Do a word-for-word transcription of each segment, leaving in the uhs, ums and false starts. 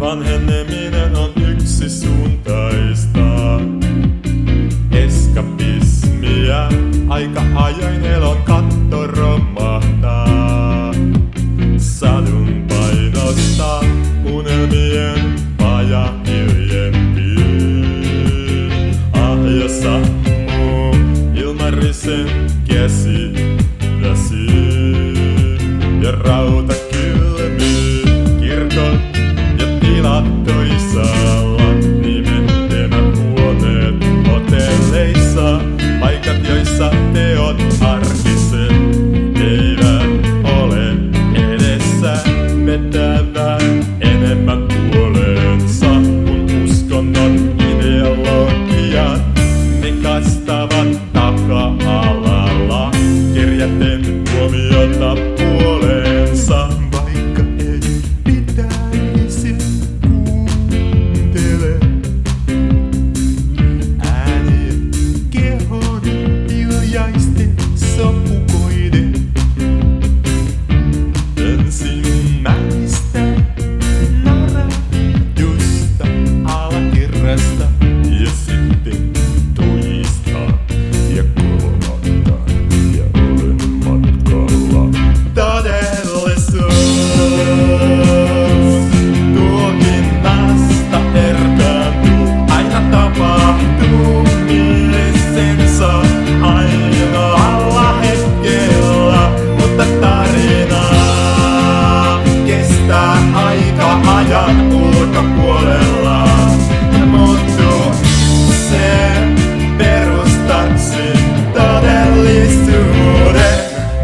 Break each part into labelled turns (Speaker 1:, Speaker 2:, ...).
Speaker 1: Vanheneminen on yksisuuntaista eskapismia. Aika ajoin elon katto romahtaa. Sadun painosta unelmien paja hiljempiin. Ah, ja sammuu ilmarisen käsi väsyy. Ja rauta kylmii kirkon ja tilat toisaalla. Nimettömät huoneet hotelleissa. Paikat, joissa teot arkiset eivät ole edessä. Vetävät enemmän puoleensa kun uskonnon ideologiat. Ne kastavat taka-alalla kirjaten huomiota puoleensa. Vaikka ei pitäisi kuuntele ääniä kehon hiljaisten sopukoiden. Ensimmäistä narahdusta alakerrasta ja sitten toista ja kolmatta ja olen matkalla. Todellisuus tulkinnasta erkaantuu, aina tapahtuu mielesensä ainoalla hetkellä, mutta tarinaa kestää aika ajan ulkopuolella ja muuttuu se perustaksi todellisuuden.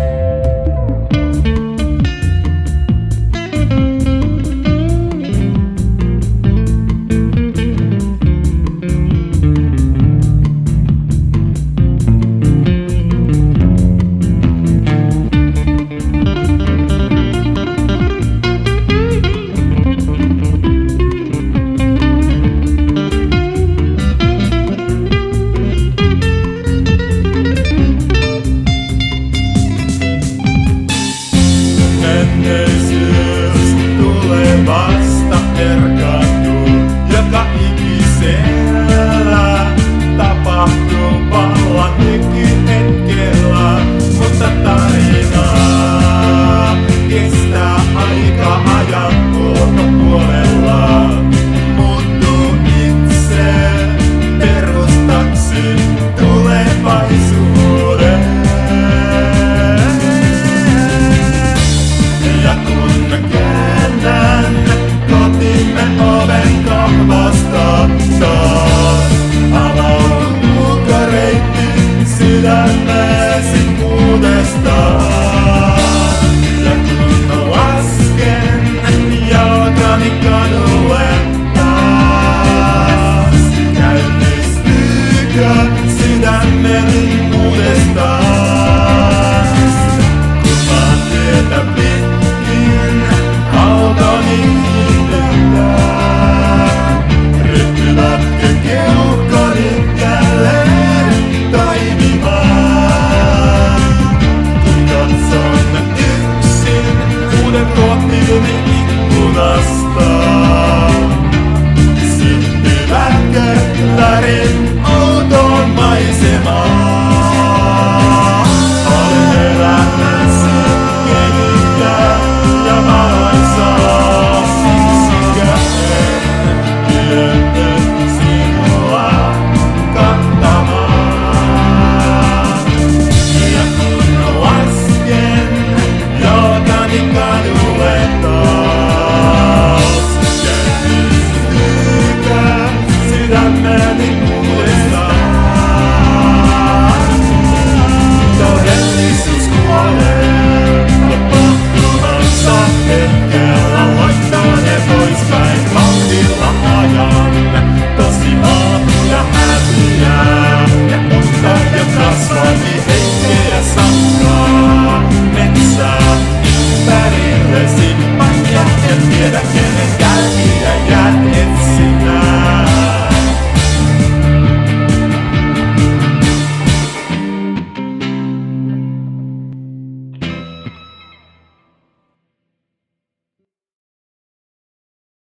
Speaker 1: Menneisyys tulevasta erkaantuu joka ikisellä tapahtuvalla nykyhetkellä, mutta tarinaa kestää aika ajan ulkopuolella. Muuttuu itse perustaksi tulevaisuuden. Ja kun mä käännän kotimme oven kahvasta taas, avautuu ulkoreitti sydämeesi uudestaan. Ja kun mä lasken jalkani kadulle taas, käynnistyykö sydämeni uudestaan? Kun mä tietä pitkin autoni hiihdetään, ryhtyvätkö keuhkoni jälleen toimimaan? Kun katson yksin uuden kotiini